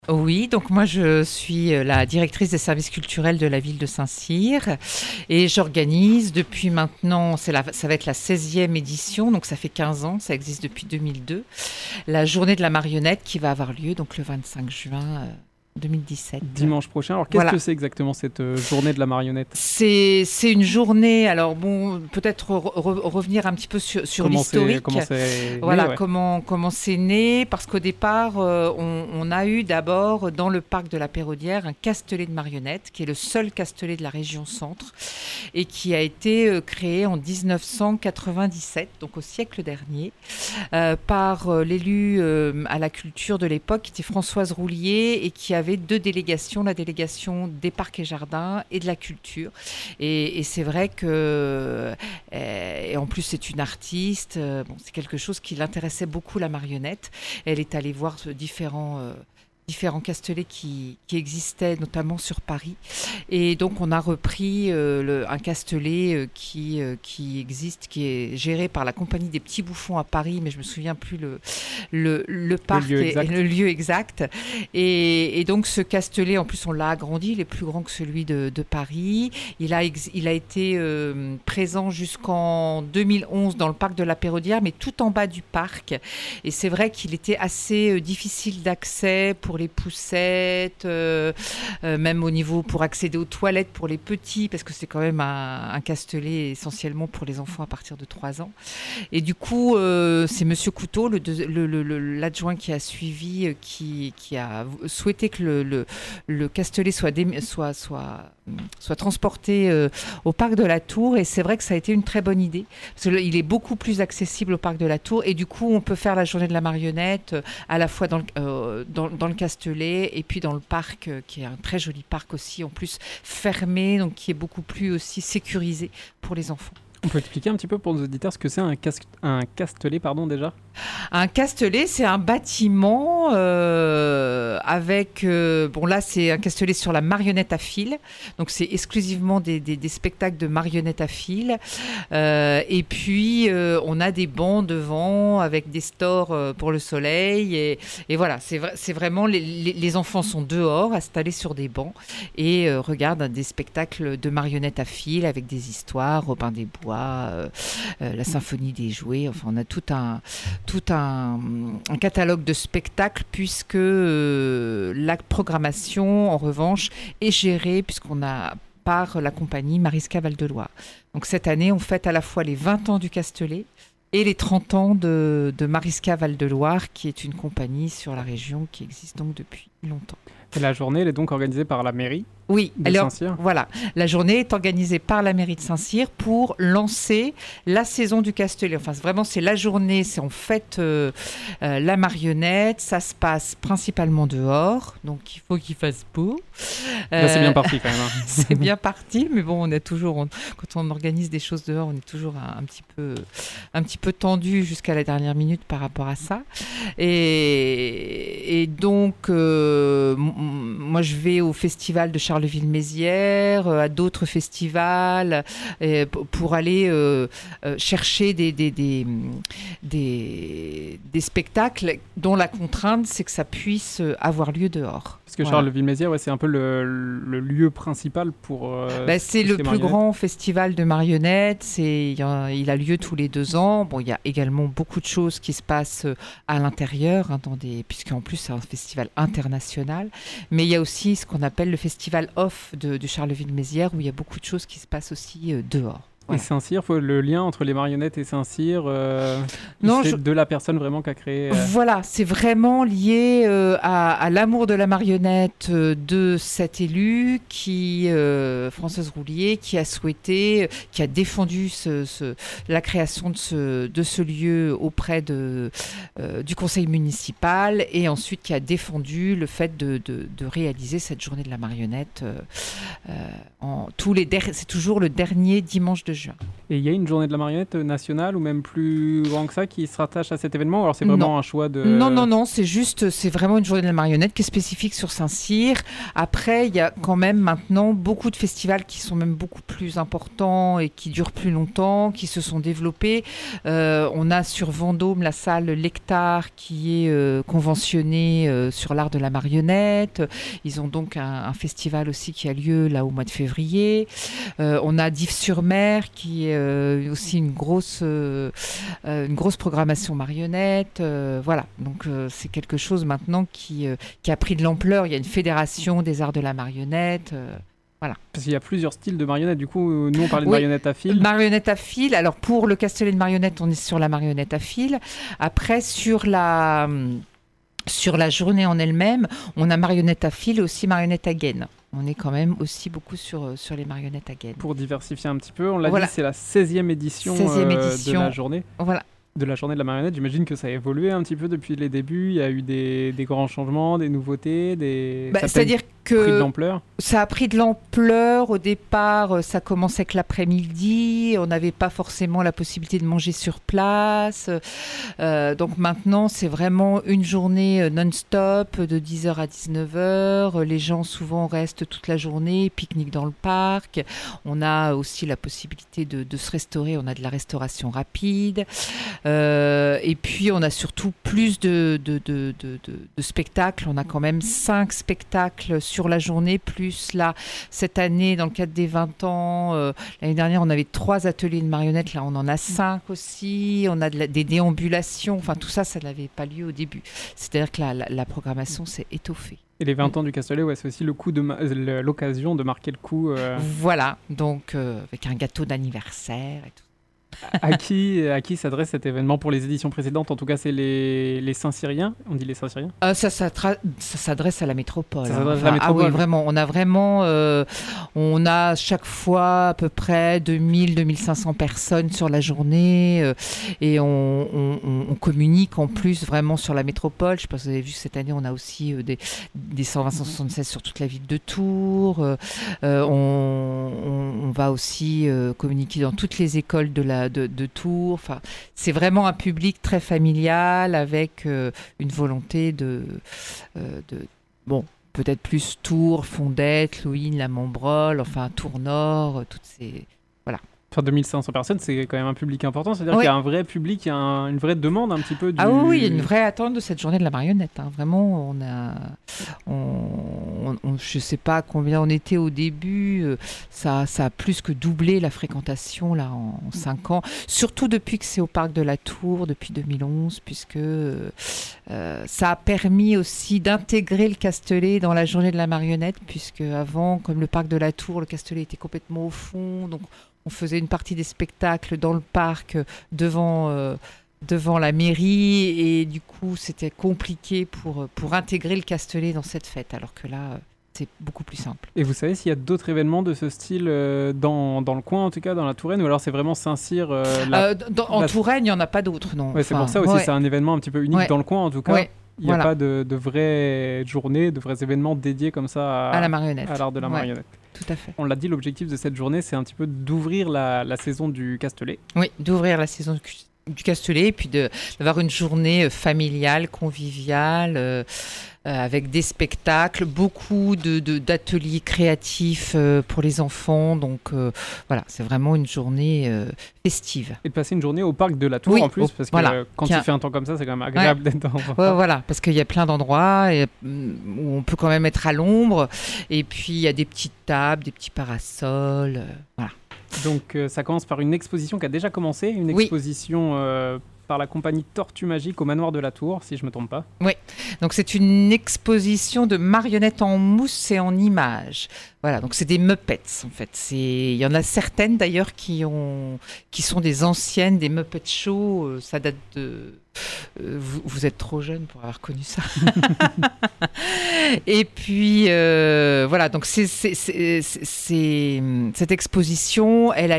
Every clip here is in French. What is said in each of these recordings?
Oui, donc moi je suis la directrice des services culturels de la ville de Saint-Cyr et j'organise depuis maintenant, ça va être la 16e édition, donc ça fait 15 ans, ça existe depuis 2002, la journée de la marionnette qui va avoir lieu donc le 25 juin 2017. Dimanche prochain. Alors qu'est-ce Voilà. que c'est exactement cette journée de la marionnette? C'est une journée, alors bon, peut-être revenir un petit peu sur l'historique. Comment c'est Voilà, né, ouais. comment c'est né, parce qu'au départ, on a eu d'abord dans le parc de la Péraudière un castelet de marionnettes, qui est le seul castelet de la région centre, et qui a été créé en 1997, donc au siècle dernier, par l'élu à la culture de l'époque, qui était Françoise Roulier, et qui avait deux délégations, la délégation des parcs et jardins et de la culture. Et c'est vrai que, et en plus c'est une artiste, bon, c'est quelque chose qui l'intéressait beaucoup, la marionnette. Elle est allée voir différents castelets qui existaient, notamment sur Paris. Et donc, on a repris un castelet qui existe, qui est géré par la Compagnie des Petits Bouffons à Paris, mais je me souviens plus le parc et le lieu exact. Et donc, ce castelet, en plus, on l'a agrandi, il est plus grand que celui de Paris. Il a été présent jusqu'en 2011 dans le parc de la Péraudière, mais tout en bas du parc. Et c'est vrai qu'il était assez difficile d'accès pour les poussettes, même au niveau pour accéder aux toilettes pour les petits, parce que c'est quand même un castelet essentiellement pour les enfants à partir de 3 ans. Et du coup, c'est Monsieur Couteau, l'adjoint qui a suivi, qui a souhaité que le castelet soit transporté au parc de la Tour. Et c'est vrai que ça a été une très bonne idée, parce qu'il est beaucoup plus accessible au parc de la Tour. Et du coup, on peut faire la journée de la marionnette à la fois dans le castelet et puis dans le parc, qui est un très joli parc aussi, en plus fermé, donc qui est beaucoup plus aussi sécurisé pour les enfants. On peut expliquer un petit peu pour nos auditeurs ce que c'est un castelet, pardon, déjà? Un castelet, c'est un bâtiment avec... bon, là, c'est un castelet sur la marionnette à fil. Donc, c'est exclusivement des spectacles de marionnettes à fil. Et puis, on a des bancs devant avec des stores pour le soleil. Et voilà, c'est vraiment... Les enfants sont dehors, installés sur des bancs, et regardent des spectacles de marionnettes à fil avec des histoires, Robin des Bois, la symphonie des jouets. Enfin, on a tout un catalogue de spectacles, puisque la programmation, en revanche, est gérée, puisqu'on a par la compagnie Mariska Val-de-Loire. Donc cette année, on fête à la fois les 20 ans du Castelet et les 30 ans de Mariska Val-de-Loire, qui est une compagnie sur la région qui existe donc depuis longtemps. Et la journée, elle est donc organisée par la mairie? Oui, alors Saint-Cyr. voilà, la journée est organisée par la mairie de Saint-Cyr pour lancer la saison du Castelet. Enfin, vraiment, c'est la journée, c'est en fait la marionnette. Ça se passe principalement dehors, donc il faut qu'il fasse beau. Là, c'est bien parti quand même. C'est bien parti, mais bon, on est toujours, quand on organise des choses dehors, on est toujours un petit peu tendu jusqu'à la dernière minute par rapport à ça. Et donc, moi, je vais au festival de Charleville-Mézières, à d'autres festivals, pour aller chercher des spectacles dont la contrainte, c'est que ça puisse avoir lieu dehors. Parce que Charleville-Mézières, ouais, c'est un peu le lieu principal pour... c'est le plus grand festival de marionnettes. Il a lieu tous les 2 ans. Bon, il y a également beaucoup de choses qui se passent à l'intérieur, puisqu'en plus c'est un festival international. Mais il y a aussi ce qu'on appelle le festival off de Charleville-Mézières, où il y a beaucoup de choses qui se passent aussi dehors. Voilà. Et Saint-Cyr, le lien entre les marionnettes et Saint-Cyr, de la personne vraiment qui a créé... Voilà, c'est vraiment lié à l'amour de la marionnette de cet élu, Françoise Roulier, qui a souhaité, qui a défendu la création de ce lieu auprès du conseil municipal, et ensuite qui a défendu le fait de réaliser cette journée de la marionnette. C'est toujours le dernier dimanche de de juin. Et il y a une journée de la marionnette nationale ou même plus grand que ça qui se rattache à cet événement, ou alors c'est vraiment un choix de... Non, c'est vraiment une journée de la marionnette qui est spécifique sur Saint-Cyr. Après, il y a quand même maintenant beaucoup de festivals qui sont même beaucoup plus importants et qui durent plus longtemps, qui se sont développés. On a sur Vendôme la salle L'Hectare qui est conventionnée sur l'art de la marionnette. Ils ont donc un festival aussi qui a lieu là au mois de février. On a Dives-sur-Mer qui est aussi une grosse programmation marionnette. Voilà, donc c'est quelque chose maintenant qui a pris de l'ampleur. Il y a une fédération des arts de la marionnette. Voilà. Parce qu'il y a plusieurs styles de marionnettes. Du coup, nous, on parlait de marionnette à fil. Marionnette à fil. Alors, pour le castelet de marionnette, on est sur la marionnette à fil. Après, sur la journée en elle-même, on a marionnette à fil et aussi marionnette à gaine. On est quand même aussi beaucoup sur les marionnettes à gaine. Pour diversifier un petit peu, on l'a dit, c'est la 16e édition de la journée. Voilà. De la journée de la marionnette. J'imagine que ça a évolué un petit peu depuis les débuts. Il y a eu des grands changements, des nouveautés, c'est-à-dire que pris de l'ampleur. Ça a pris de l'ampleur. Au départ, ça commençait avec l'après-midi. On n'avait pas forcément la possibilité de manger sur place. Donc maintenant, c'est vraiment une journée non-stop de 10h à 19h. Les gens souvent restent toute la journée, pique-nique dans le parc. On a aussi la possibilité de se restaurer. On a de la restauration rapide. Et puis on a surtout plus de spectacles. On a quand même 5 spectacles sur la journée, plus là, cette année, dans le cadre des 20 ans, l'année dernière, on avait 3 ateliers de marionnettes, là on en a 5 aussi, on a des déambulations, enfin tout ça, ça n'avait pas lieu au début. C'est-à-dire que la programmation s'est étoffée. Et les 20 ans du Castelet, c'est aussi l'occasion de marquer le coup. Voilà, donc avec un gâteau d'anniversaire et tout. À qui s'adresse cet événement? Pour les éditions précédentes, en tout cas, c'est les Saint-Cyriens. On dit les Saint-Cyriens? Ça s'adresse à la métropole. Ça s'adresse à la métropole. Ah oui, vraiment. On a chaque fois à peu près 2000-2500 personnes sur la journée et on communique en plus vraiment sur la métropole. Je sais pas si vous avez vu, cette année, on a aussi des 120-176 sur toute la ville de Tours. On va aussi communiquer dans toutes les écoles de Tours. Enfin, c'est vraiment un public très familial avec une volonté peut-être plus Tours, Fondette, Louhine, la Montbrol, enfin Tours Nord, toutes ces... Voilà. Enfin, 2500 personnes, c'est quand même un public important. C'est-à-dire qu'il y a un vrai public, il y a une vraie demande un petit peu. Ah oui, il y a une vraie attente de cette journée de la marionnette. Hein. Vraiment, je ne sais pas combien on était au début. Ça a plus que doublé la fréquentation là, en 5 ans. Surtout depuis que c'est au Parc de la Tour, depuis 2011, puisque ça a permis aussi d'intégrer le Castelet dans la journée de la marionnette, puisque avant, comme le Parc de la Tour, le Castelet était complètement au fond. Donc, on faisait une partie des spectacles dans le parc devant la mairie et du coup c'était compliqué pour intégrer le Castelet dans cette fête, alors que là c'est beaucoup plus simple. Et vous savez s'il y a d'autres événements de ce style dans le coin, en tout cas dans la Touraine, ou alors c'est vraiment Saint-Cyr en Touraine, il n'y en a ça, non. Ouais, c'est pour ça aussi, c'est un événement un petit peu unique dans le coin en tout cas. Ouais. Il n'y a pas de vraies journées, de vrais événements dédiés comme ça à la marionnette. À l'art de la marionnette. Tout à fait. On l'a dit, l'objectif de cette journée, c'est un petit peu d'ouvrir la saison du Castelet. Oui, d'ouvrir la saison du Castelet et puis d'avoir une journée familiale, conviviale, avec des spectacles, beaucoup d'ateliers créatifs pour les enfants. Donc voilà, c'est vraiment une journée festive. Et de passer une journée au Parc de la Tour en plus, parce que quand il fait un temps comme ça, c'est quand même agréable d'être dans... Voilà, parce qu'il y a plein d'endroits où on peut quand même être à l'ombre. Et puis il y a des petites tables, des petits parasols, voilà. Donc ça commence par une exposition qui a déjà commencé, une exposition par la compagnie Tortue Magique au Manoir de la Tour, si je ne me trompe pas. Oui, donc c'est une exposition de marionnettes en mousse et en images. Voilà, donc c'est des Muppets en fait. Il y en a certaines d'ailleurs qui sont des anciennes, des Muppet Show, ça date vous êtes trop jeune pour avoir connu ça. Et puis voilà, donc cette exposition, elle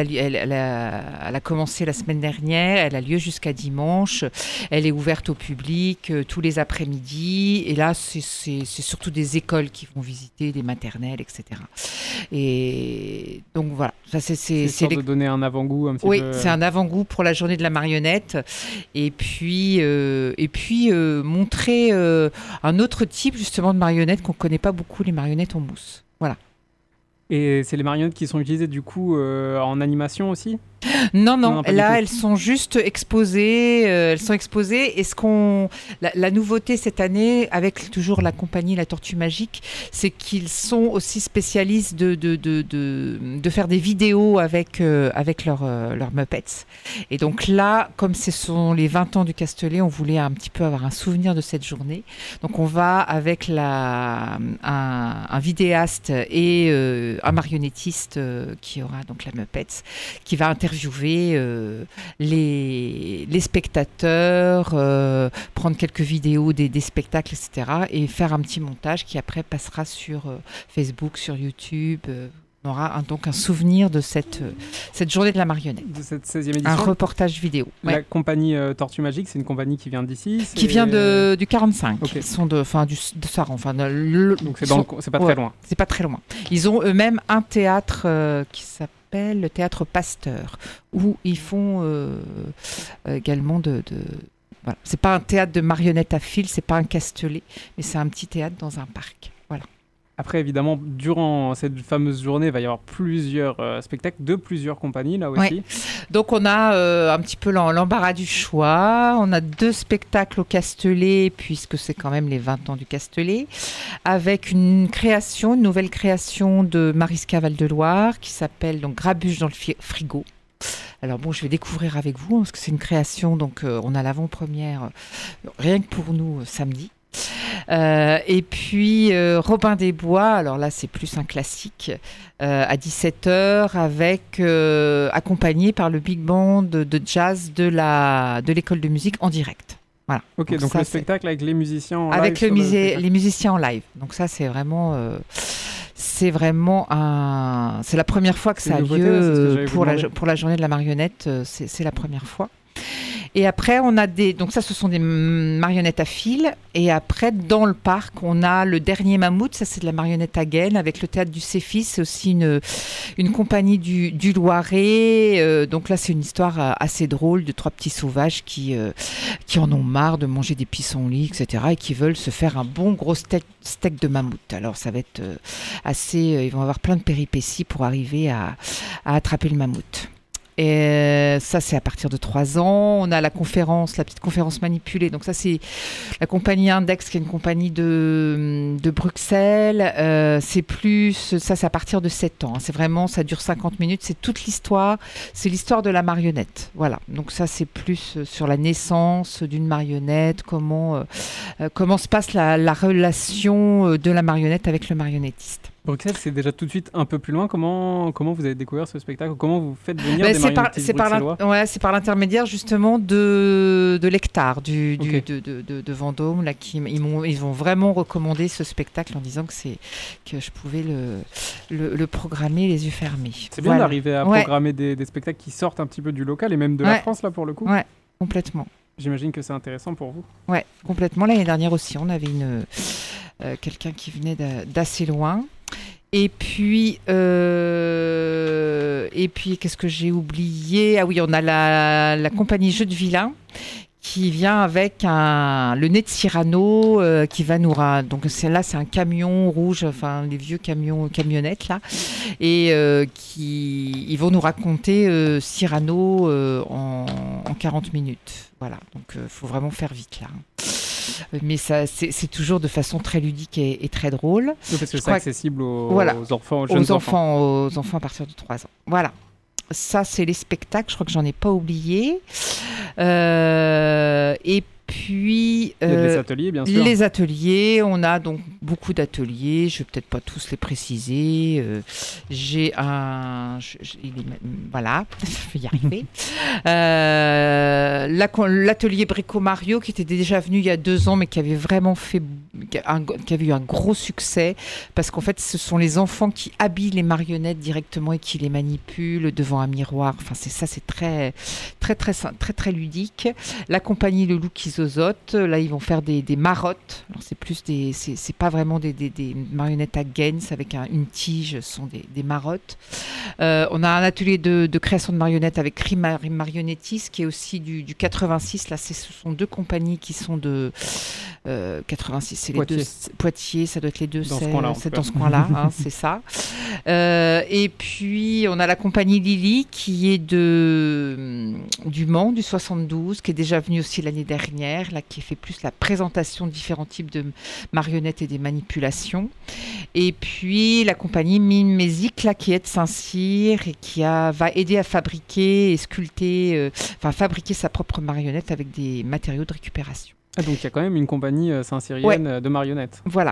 a commencé la semaine dernière, elle a lieu jusqu'à dimanche, elle est ouverte au public tous les après-midi, et là c'est surtout des écoles qui vont visiter, des maternelles, etc. Et donc voilà, ça c'est histoire de donner un avant-goût un petit peu. Oui, c'est un avant-goût pour la journée de la marionnette, et puis montrer un autre type justement de marionnettes qu'on ne connaît pas beaucoup, les marionnettes en mousse. Voilà. Et c'est les marionnettes qui sont utilisées du coup en animation aussi ? Non, là elles sont juste exposées. Et la nouveauté cette année, avec toujours la compagnie La Tortue Magique, c'est qu'ils sont aussi spécialistes de faire des vidéos avec leurs Muppets. Et donc là, comme ce sont les 20 ans du Castellet, on voulait un petit peu avoir un souvenir de cette journée. Donc on va avec un vidéaste et un marionnettiste qui aura donc la Muppets, qui va interviewer les spectateurs, prendre quelques vidéos des spectacles, etc. et faire un petit montage qui après passera sur Facebook, sur YouTube. On aura donc un souvenir de cette journée de la marionnette. De cette 16e édition. Un reportage vidéo. La compagnie Tortue Magique, c'est une compagnie qui vient d'ici. Qui vient du 45. Okay. Ils sont de Saran. Donc c'est pas très loin. C'est pas très loin. Ils ont eux-mêmes un théâtre qui s'appelle le Théâtre Pasteur, où ils font également voilà. C'est pas un théâtre de marionnettes à fil, c'est pas un Castellet, mais c'est un petit théâtre dans un parc. Voilà. Après, évidemment, durant cette fameuse journée, il va y avoir plusieurs spectacles de plusieurs compagnies, là aussi. Ouais. Donc, on a un petit peu l'embarras du choix. On a 2 spectacles au Castellet, puisque c'est quand même les 20 ans du Castellet, avec une nouvelle création de Mariska Val-de-Loire, qui s'appelle donc Grabuge dans le frigo. Alors bon, je vais découvrir avec vous, parce que c'est une création, donc on a l'avant-première, rien que pour nous, samedi. Et puis Robin des Bois, alors là c'est plus un classique, à 17h accompagné par le big band de jazz de l'école de musique en direct. Voilà. Ok, donc ça, le spectacle avec les musiciens en live. Avec les musiciens en live. Donc ça c'est vraiment c'est la première fois que ça a lieu pour la journée de la marionnette. C'est la première fois. Et après, on a donc ça, ce sont des marionnettes à fil. Et après, dans le parc, on a le dernier Mammouth. Ça, c'est de la marionnette à gaine avec le théâtre du Céphis. C'est aussi une compagnie du Loiret. Donc là, c'est une histoire assez drôle de 3 petits sauvages qui en ont marre de manger des pissenlits, etc. et qui veulent se faire un bon gros steak de mammouth. Alors, ça va être ils vont avoir plein de péripéties pour arriver à attraper le mammouth. Et ça, c'est à partir de 3 ans. On a la petite conférence manipulée. Donc ça, c'est la compagnie Index, qui est une compagnie de Bruxelles. C'est à partir de 7 ans. C'est vraiment, ça dure 50 minutes. C'est toute l'histoire. C'est l'histoire de la marionnette. Voilà. Donc ça, c'est plus sur la naissance d'une marionnette, comment se passe la relation de la marionnette avec le marionnettiste. Bruxelles, c'est déjà tout de suite un peu plus loin. Comment vous avez découvert ce spectacle ? Comment vous faites venir des marionnettistes bruxellois ? C'est par l'intermédiaire justement de l'Hectare de Vendôme. Là, ils vont vraiment recommander ce spectacle en disant que je pouvais le programmer les yeux fermés. C'est bien d'arriver à programmer des spectacles qui sortent un petit peu du local et même de la France, là, pour le coup. Ouais, complètement. J'imagine que c'est intéressant pour vous. Ouais, complètement. L'année dernière aussi, on avait quelqu'un qui venait d'assez loin. Et puis, qu'est-ce que j'ai oublié ? Ah oui, on a la compagnie Jeux de Vilain qui vient avec le nez de Cyrano qui va nous... Donc c'est un camion rouge, enfin les vieux camionnettes là, et ils vont nous raconter Cyrano en 40 minutes. Voilà, donc il faut vraiment faire vite là. Mais ça, c'est toujours de façon très ludique et très drôle. Oui, parce que c'est accessible aux enfants, aux jeunes enfants. Aux enfants à partir de 3 ans. Voilà. Ça, c'est les spectacles. Je crois que j'en ai pas oublié. Et puis les ateliers, bien sûr. Les ateliers, on a donc beaucoup d'ateliers. Je vais peut-être pas tous les préciser. J'ai voilà, je vais y arriver. L'atelier Brico Mario qui était déjà venu il y a 2 ans, mais qui avait vraiment qui avait eu un gros succès parce qu'en fait, ce sont les enfants qui habillent les marionnettes directement et qui les manipulent devant un miroir. Enfin, c'est très, très, très, très, très ludique. La compagnie Le Loup qui zozote, là, ils vont faire des marottes. Alors, c'est pas vraiment des marionnettes à gaines avec une tige, ce sont des marottes. On a un atelier de création de marionnettes avec Ri Marionnettiste qui est aussi du 86. Là, ce sont 2 compagnies qui sont de 86. C'est les Poitiers. 2 Poitiers, ça doit être les 2. C'est dans ce coin-là, hein, c'est ça. Et puis, on a la compagnie Lily qui est du Mans, du 72, qui est déjà venue aussi l'année dernière, là, qui fait plus la présentation de différents types de marionnettes et des manipulations. Et puis, la compagnie Mimésique, là, qui est de Saint-Cyr et qui va aider à fabriquer et sculpter, fabriquer sa propre marionnette avec des matériaux de récupération. Ah, donc, il y a quand même une compagnie saint-cyrienne de marionnettes. Voilà.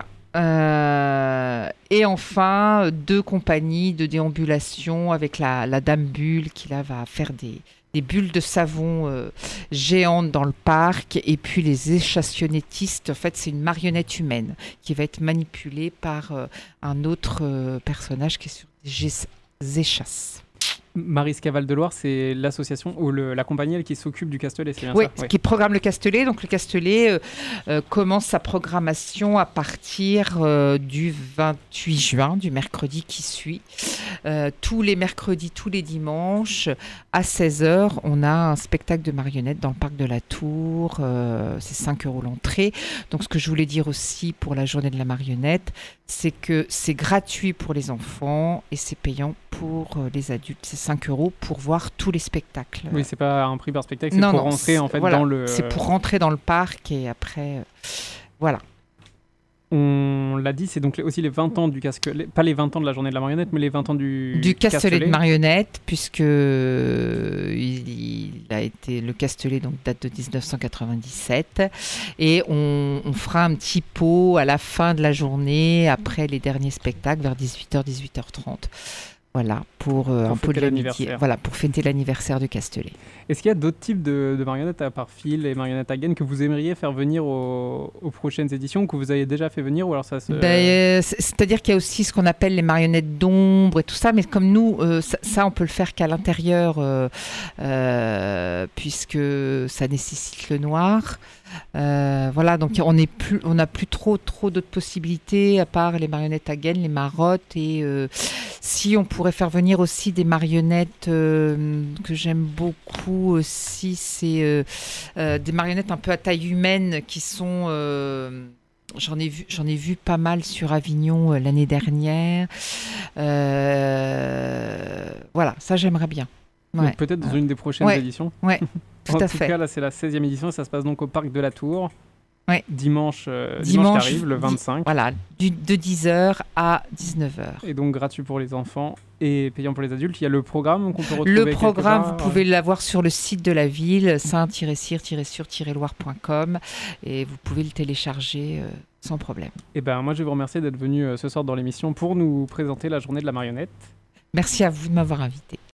Et enfin, 2 compagnies de déambulation avec la Dame Bulle qui là va faire des bulles de savon géantes dans le parc. Et puis les échassionnettistes, en fait, c'est une marionnette humaine qui va être manipulée par un autre personnage qui est sur des échasses. Maryse Caval de Loire, c'est l'association ou la compagnie qui s'occupe du Castelet, c'est bien ça? Oui, qui programme le Castelet. Donc le Castelet commence sa programmation à partir du 28 juin, du mercredi qui suit. Tous les mercredis, tous les dimanches, à 16h, on a un spectacle de marionnettes dans le parc de la Tour. C'est 5 € l'entrée. Donc ce que je voulais dire aussi pour la journée de la marionnette, c'est que c'est gratuit pour les enfants et c'est payant pour les adultes. C'est 5 € pour voir tous les spectacles. Oui, c'est pas un prix par spectacle, c'est pour rentrer en fait voilà, dans le... C'est pour rentrer dans le parc et après, voilà. On l'a dit, c'est donc aussi les 20 ans du Castelet, pas les 20 ans de la journée de la marionnette, mais les 20 ans du Castelet de marionnettes, puisque il a été, le Castelet donc, date de 1997. Et on fera un petit pot à la fin de la journée, après les derniers spectacles, vers 18h, 18h30. Voilà, pour un pot de l'amitié. Voilà, pour fêter l'anniversaire du Castelet. Est-ce qu'il y a d'autres types de marionnettes à part fil et marionnettes à gaines que vous aimeriez faire venir aux prochaines éditions, que vous avez déjà fait venir ou alors ça c'est-à-dire qu'il y a aussi ce qu'on appelle les marionnettes d'ombre et tout ça, mais comme nous, ça on peut le faire qu'à l'intérieur, puisque ça nécessite le noir. Voilà, donc on n'a plus trop d'autres possibilités à part les marionnettes à gaines, les marottes et si on pourrait faire venir aussi des marionnettes que j'aime beaucoup aussi, c'est des marionnettes un peu à taille humaine qui sont j'en ai vu pas mal sur Avignon l'année dernière. Voilà, ça j'aimerais bien. Ouais. Peut-être dans une des prochaines éditions. Ouais. Tout à fait. En tout cas, là, c'est la 16e édition et ça se passe donc au Parc de la Tour. Ouais. Dimanche qui arrive, le 25. Voilà, de 10h à 19h. Et donc gratuit pour les enfants et payant pour les adultes. Il y a le programme qu'on peut retrouver. Le programme, vous pouvez l'avoir sur le site de la ville, saint-cyr-sur-loire.com et vous pouvez le télécharger sans problème. Et ben, moi, je vais vous remercier d'être venu ce soir dans l'émission pour nous présenter la journée de la marionnette. Merci à vous de m'avoir invité.